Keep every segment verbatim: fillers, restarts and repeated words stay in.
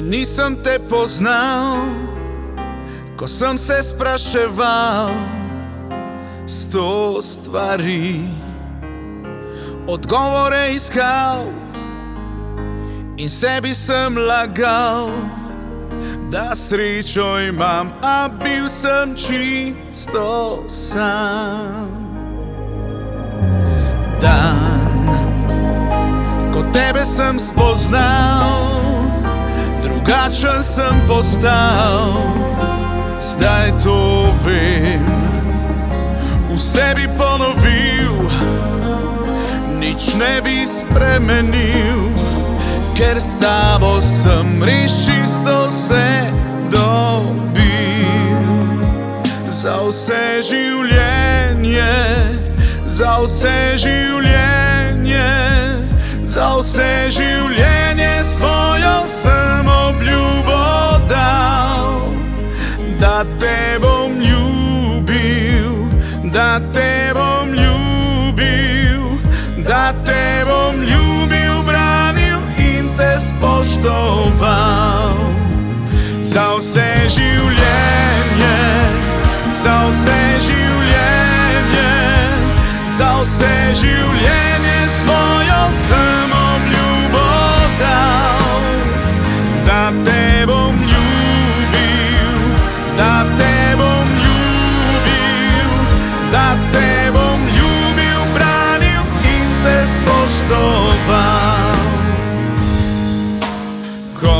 nisem te poznal, ko sem se spraševal sto stvari, odgovore iskal in sebi sem lagal, da srečo imam, a bil sem čisto sam. Dan, ko tebe sem spoznal, drugačen sem postal. Zdaj to vem, v sebi ponovil, nič ne bi spremenil, ker s tabo sem res čisto se dobil. Za vse življenje, za vse življenje, za vse življenje svojo sem obljubo dal, da te bom ljubil, da te bom ljubil, da te bom ljubil, branil in te spoštoval. Za vse življenje, za vse življenje, za vse življenje svojo sem obljubo dal, da te bom ljubil, da te bom ljubil, da te bom ljubil, branil in te spoštoval. Ko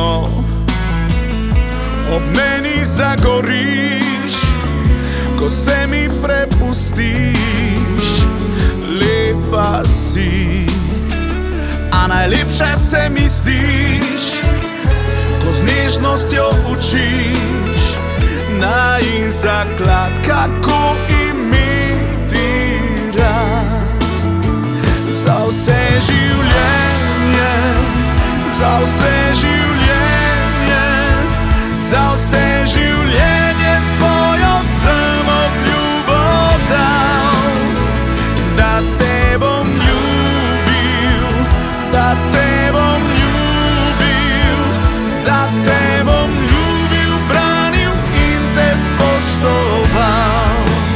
ob meni zagoriš, ko se mi prepustiš, lepa si, a najlepša se mi zdiš, ko z nežnostjo učiš najin zaklad, kako imeti rad. Za vse življenje, za vse življenje, za vse življenje svojo sem obljubo dal, da te bom ljubil, da te bom ljubil, da te bom ljubil, branil in te spoštoval.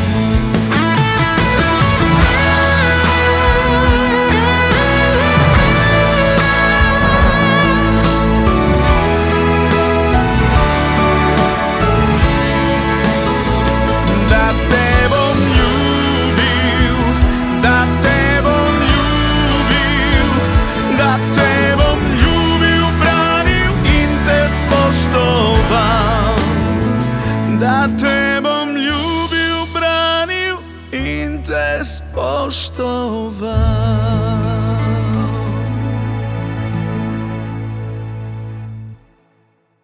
Da te bom ljubil, branil in te spoštoval.